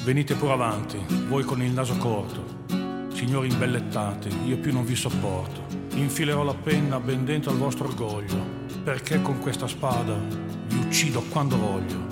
Venite pure avanti, voi con il naso corto, signori imbellettati, io più non vi sopporto. Infilerò la penna ben dentro al vostro orgoglio, perché con questa spada vi uccido quando voglio.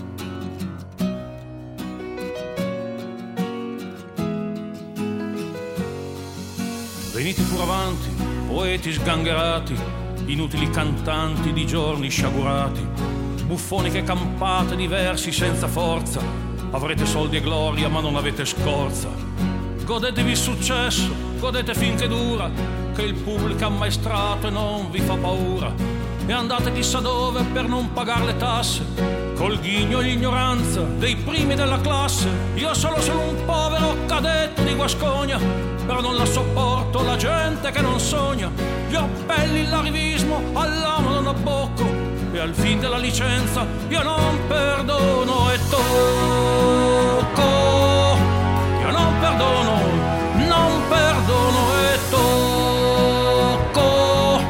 Venite pure avanti, poeti sgangherati, inutili cantanti di giorni sciagurati, buffoni che campate di versi senza forza. Avrete soldi e gloria ma non avete scorza. Godetevi il successo, godete finché dura, che il pubblico è ammaestrato e non vi fa paura. E andate chissà dove per non pagare le tasse, col ghigno e l'ignoranza dei primi della classe. Io sono un povero cadetto di Guascogna, però non la sopporto la gente che non sogna. Gli appelli, l'arivismo, all'amo non abbocco, e al fin della licenza io non perdono e tocco. Io non perdono e tocco.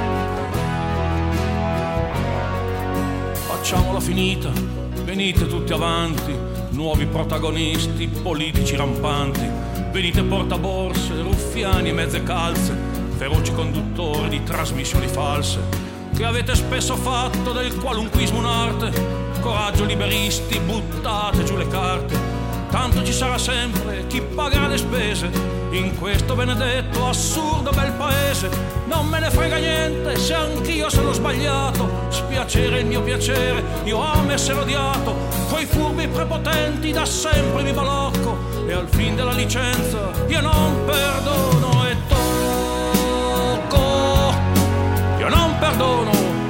Facciamola finita, venite tutti avanti, nuovi protagonisti, politici rampanti. Venite portaborse, ruffiani e mezze calze, feroci conduttori di trasmissioni false, che avete spesso fatto del qualunquismo un'arte. Coraggio liberisti, buttate giù le carte, tanto ci sarà sempre chi pagherà le spese in questo benedetto assurdo bel paese. Non me ne frega niente se anch'io sono sbagliato, spiacere il mio piacere, io amo essere odiato. Coi furbi prepotenti da sempre mi balocco, e al fin della licenza io non perdono e tocco. Io non perdono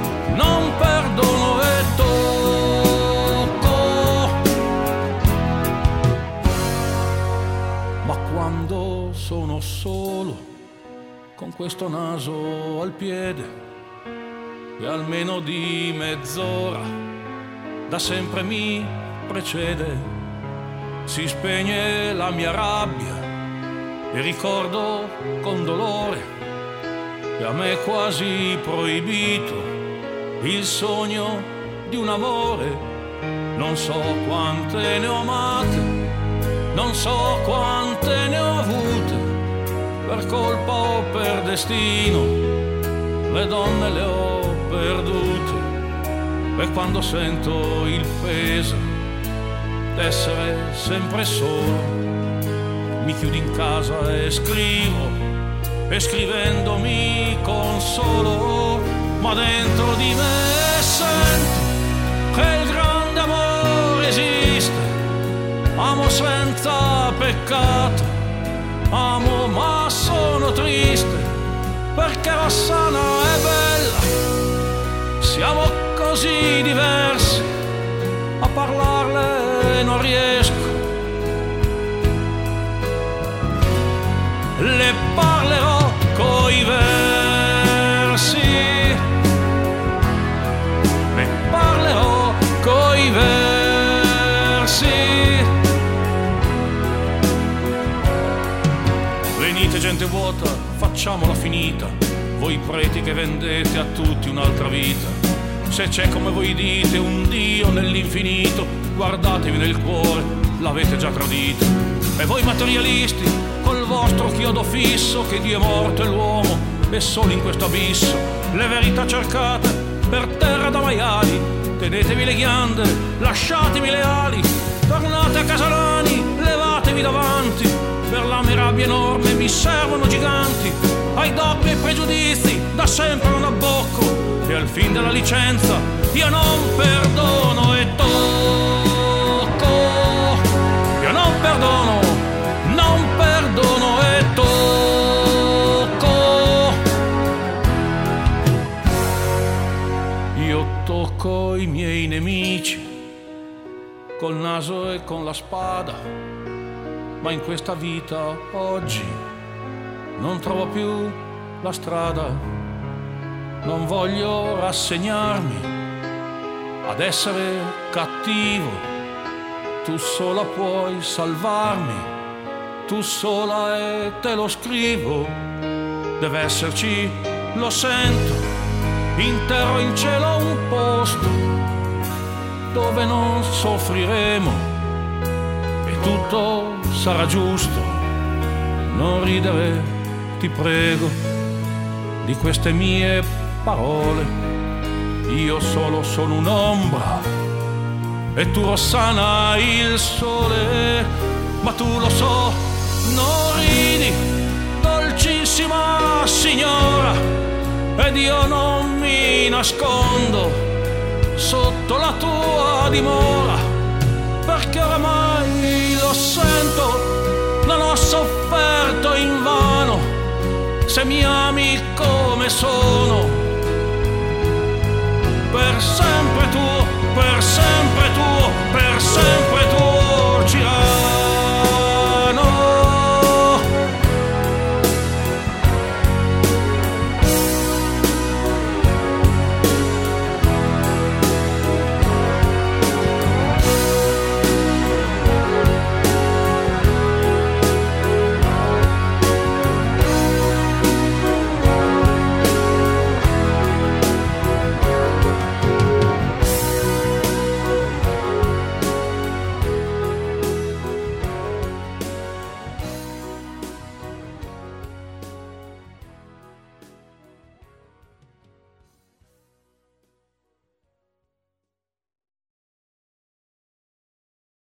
e tocco. Ma quando sono solo, con questo naso al piede, e almeno di mezz'ora da sempre mi precede, si spegne la mia rabbia e ricordo con dolore che a me è quasi proibito il sogno di un amore. Non so quante ne ho amate, non so quante ne ho avute, per colpa o per destino le donne le ho perdute. E quando sento il peso d'essere sempre solo, mi chiudo in casa e scrivo, e scrivendo mi consolo. Ma dentro di me sento che il grande amore esiste. Amo senza peccato, amo ma sono triste, perché Rossana è bella. Siamo così diversi, a parlarle non riesco. Le parlerò coi versi, le parlerò coi versi. Venite gente vuota, facciamola finita, voi preti che vendete a tutti un'altra vita. Se c'è come voi dite un Dio nell'infinito, guardatevi nel cuore, l'avete già tradito. E voi materialisti, col vostro chiodo fisso, che Dio è morto e l'uomo è solo in questo abisso. Le verità cercate per terra da maiali, tenetevi le ghiande, lasciatemi le ali. Tornate a Casalani, levatevi davanti, per la mia rabbia enorme mi servono giganti. Ai dogmi e pregiudizi da sempre non abbocco, e al fin della licenza io non perdono e tocco. Io non perdono e tocco. Io tocco i miei nemici col naso e con la spada, ma in questa vita oggi non trovo più la strada. Non voglio rassegnarmi ad essere cattivo, tu sola puoi salvarmi, tu sola e te lo scrivo. Deve esserci, lo sento, in terra o in cielo un posto dove non soffriremo, e tutto sarà giusto. Non ridere, ti prego, di queste mie parole. Io solo sono un'ombra e tu Rossana il sole. Ma tu lo so, non ridi, dolcissima signora, ed io non mi nascondo sotto la tua dimora, perché oramai lo sento, non ho sofferto invano. Se mi ami come sono, per